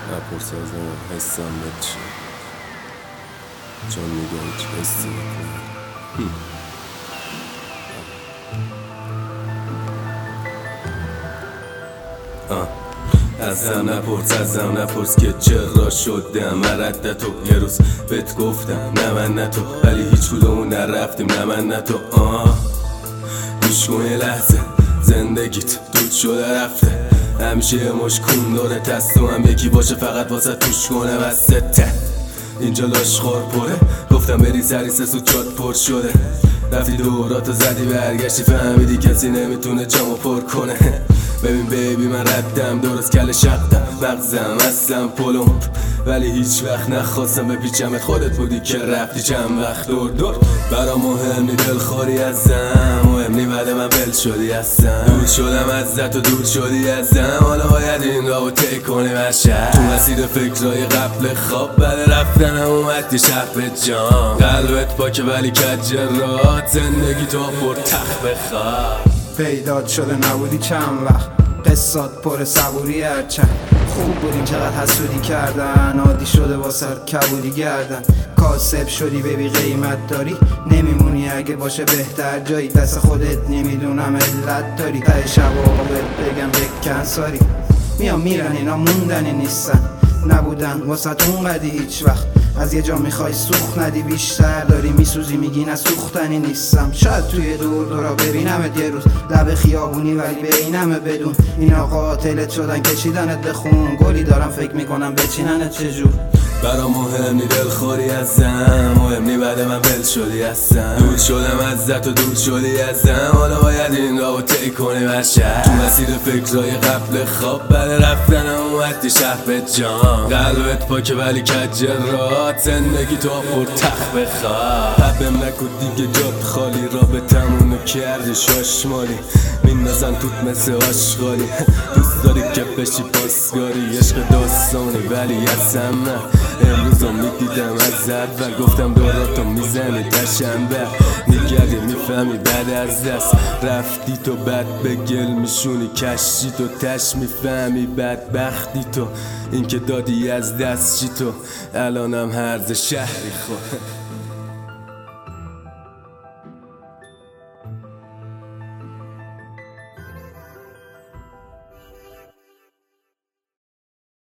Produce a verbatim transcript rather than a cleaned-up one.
نپرس ازم حسم به چیه، چون میگه هیچ حسی نکنم. ازم نپرس ازم نپرس که چرا شدم مرد تو. یه روز بهت گفتم نه من نه تو، ولی هیچ کدومون نرفتیم نه من نه تو. آه گوش کن یه لحظه، زندگیت دود شده رفته، همیشه یه مش کون داره تستو هم یکی باشه فقط واسه توش کنه وسته. اینجا لاشخور پره، گفتم بری سری سه سود جات پر شده، رفتی دوراتو زدی برگشتی فهمیدی کسی نمیتونه جامو پر کنه. ببین بیبی من ردم درست کل شقدم، مغزم اصلا پلم، ولی هیچ وقت نخواستم بپیچمت، خودت بودی که رفتی چند وقت دور دور. برا مهم نی دلخوری ازم، مهم نی بعد من بل شدی ازم، دور شدم ازت و دور شدی ازم، حالا باید این راو طی کنی بشر. تو مسیر فکرای قبل خواب بعد رفتنم اومد یه شب به جام، قلبت پاکه ولی کجرات، زندگی تو پر تخت بخواب. پیدات شده نبودی چند وقت، قصات پر صبوری هرچند خوب بودیم چقدر حسودی کردن، عادی شده واسه کبودی گردن، کاسب شدی ببی قیمت داری، نمیمونی اگه باشه بهتر جایی، دست خودت نمیدونم علت داری، ته شب آقا بگم بکن ساری، میام میرن اینا موندنی نیستن، نبودن واسه اون قدی هیچ وقت، از یه جا میخوای سوخت ندی بیشتر، داری میسوزی میگی نه سوختنی نیستم، شاید توی دور دورا ببینمت یه روز، لب خیابونی ولی بینمه بدون، اینا قاتلت شدن کشیدنت به خون، گلی دارم فکر میکنم بچیننت چجور. برا مهم نی دلخوری ازم، مهم نی بعد من بل شدی ازم، دور شدم ازت و دور شدی ازم، حالا باید این راو طی کنی بشر. تو مسیر فکرای قبل خواب بعد رفتنم اومدی شب به جام، قلبت پاکه ولی کجرات، زندگی تو پر تخت بخواب. حبم نکن دیگه جات خالی، رابطمونو کردی شاشمالی، میندازن توت مثل آشغالی، دوست داری که بشی پاسگاری، عشق داستانی ولی ازم نه، امروزا میدیدم از اول، گفتم دوراتو میزنی تشنبه، میگردی میفهمی بعد از دست رفتی تو، بد به گل میشونی کشتی تو، تش میفهمی بدبختی تو، این که دادی از دست چی تو، الانم هرز شهری خود.